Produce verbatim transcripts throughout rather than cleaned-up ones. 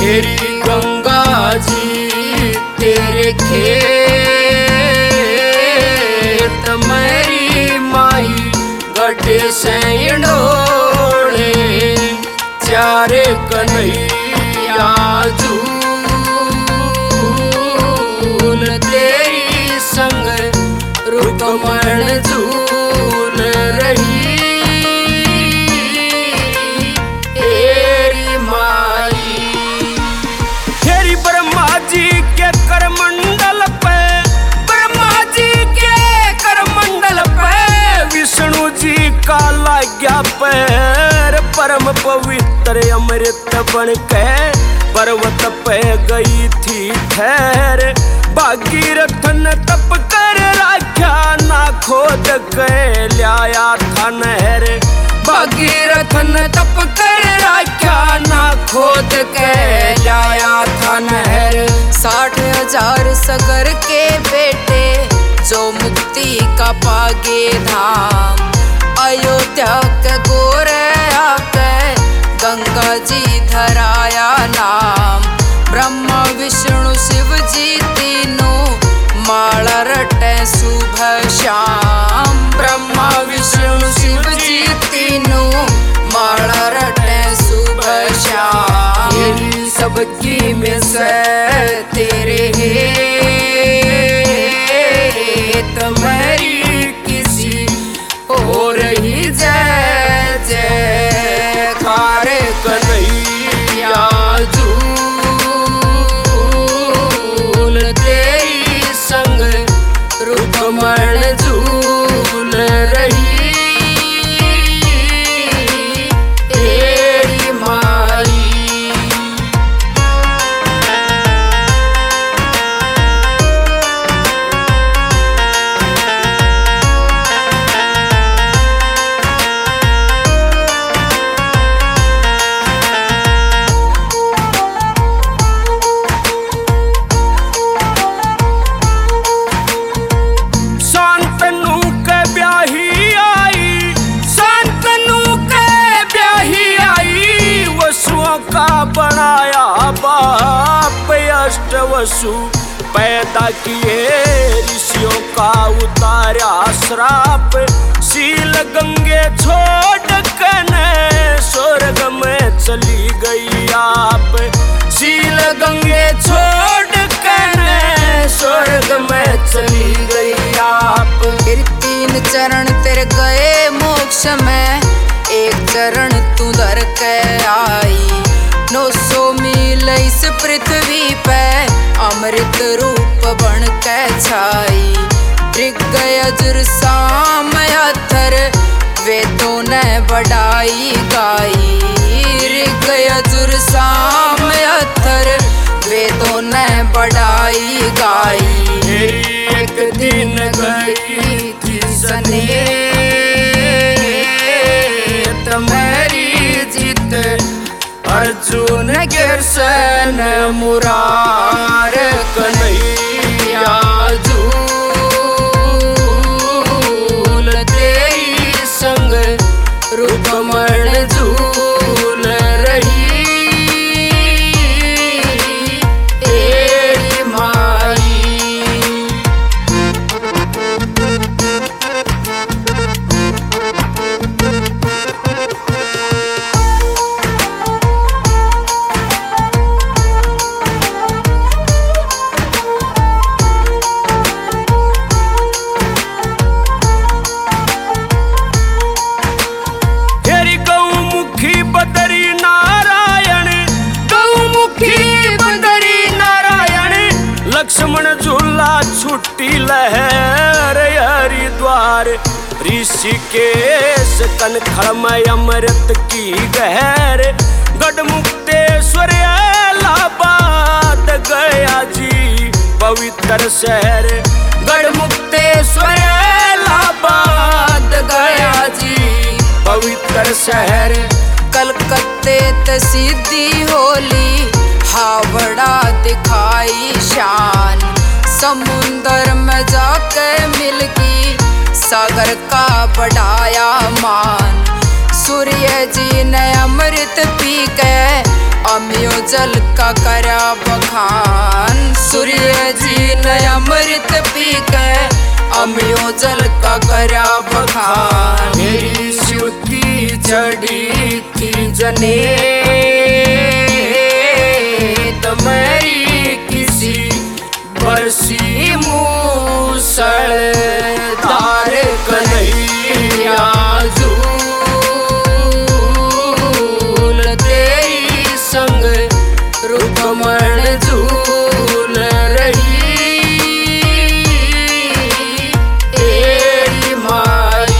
तेरी गंगा जी तेरे खेत मेरी माई गड्ढे से डोले चारे कन्हैया झूल तेरी संग रुकमण झूल रही तेरी माई। तेरी ब्रह्मा जी के करमंडल पे ब्रह्मा जी के करमंडल पे विष्णु जी का लाग्या पैर परम पवित्र अमृत बन के पर्वत पे गई थी ठहर भागीरथ ने तप कर राख्या ना खोद के लाया था नहर भागीरथ ने तप कर राख्या ना खोद के लाया था नहर। साठ हजार सगर के बेटे जो मुक्ति का पागे धाम अयोध्या के गोरे आके गंगा जी धराया नाम ब्रह्मा विष्णु शिव जी तीनों माला रटे सुबह शाम ब्रह्मा विष्णु शिव जी तीनों माला रटे सुबह शाम। तेरी सबकी में से तेरे हेत मेरी किसी और ही जय जयकार कन्हैया झूल तेरी संग रुकमण झूल रही तेरी माई। बनाया बाप अष्ट वसु पैदा किए ऋषियों का उतारा श्राप शील गंगे छोड़ कने स्वर्ग में चली गई आप शील गंगे छोड़ कने स्वर्ग में चली गई आप। तेरे तीन चरण तेरे गए मोक्ष में एक चरण तू धर के आई नौ सौ मील इस पृथ्वी पे अमृत रूप बन के छाई ऋग यजुर साम अथर वेदों ने बढ़ाई गाई ऋग यजुर साम अथर वेदों ने बढ़ाई गाई। एक दिन गई थी सनेत मेरी जीत अर्जुन कृष्ण मुरार कन्हैया झूल तेरी संग रुकमण झूल रही तेरी माई। लक्ष्मण झूला छुट्टी लहर हरिद्वार ऋषिकेश कनखड़ में अमृत की गहर गढ़मुक्तेश्वर इलाहाबाद गया जी पवित्र शहर गढ़मुक्तेश्वर इलाहाबाद गया जी पवित्र शहर। कलकत्ते ते सीधी होली हावड़ा दिखाई शान समुंदर में जाके मिलगी सागर का बढ़ाया मान सूर्य जी ने अमृत पी के अमियो जल का करा बखान। सूर्य जी ने अमृत पी के अमियो जल का करा बखान। मेरी शिव की चढ़ी थी जने तो मेरी किसी बरसी मूसल तार कन्हैया झूल तेरी संग रुकमण झूल रही तेरी माई।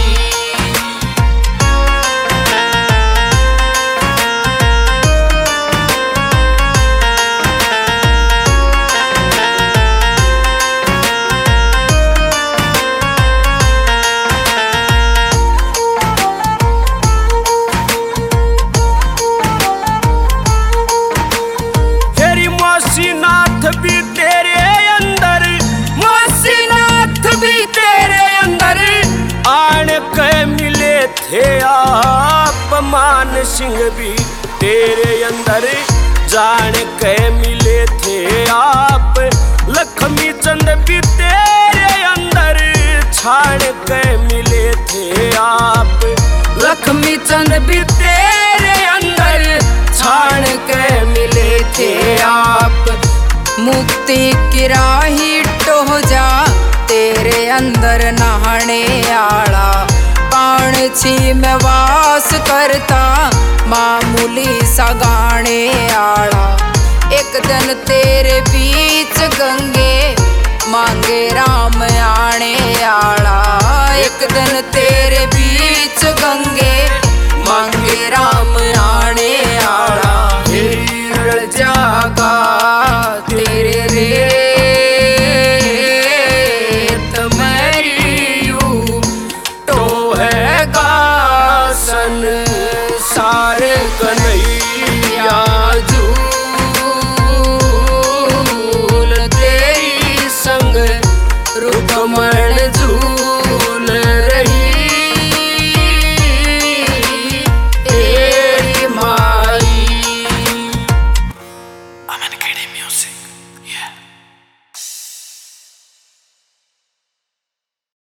मोसीनाथ भी तेरे अंदर, मोसीनाथ भी तेरे अंदर आन के मिले थे आप। मान सिंह भी तेरे अंदर जान के मिले थे आप। लक्ष्मी चंद भी तेरे अंदर छान के मिले थे आप। लक्ष्मी चंद भी तेरे अंदर छान के मिले थे आप। मुक्ति की राही टोह जा तेरे अंदर नहाने आला। पाण छी में वास करता मामूली सा गाने आला। एक दिन तेरे बीच गंगे मांगे राम आने आला। एक दिन तेरे बीच गंगे